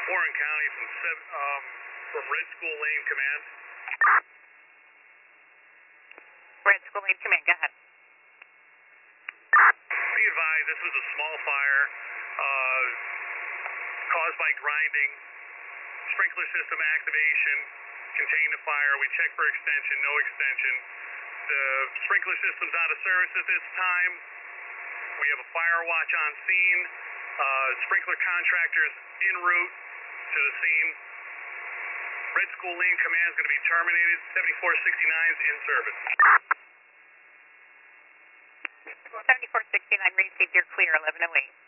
Warren County from Red School Lane Command. Red School Lane Command, go ahead. Be advised, this was a small fire caused by grinding. Sprinkler system activation contained the fire. We checked for extension, no extension. The sprinkler system's out of service at this time. We have a fire watch on scene. Sprinkler contractors en route to the scene. Red School Lane Command is going to be terminated. 7469's in service. 7469 received, you're clear, 1108.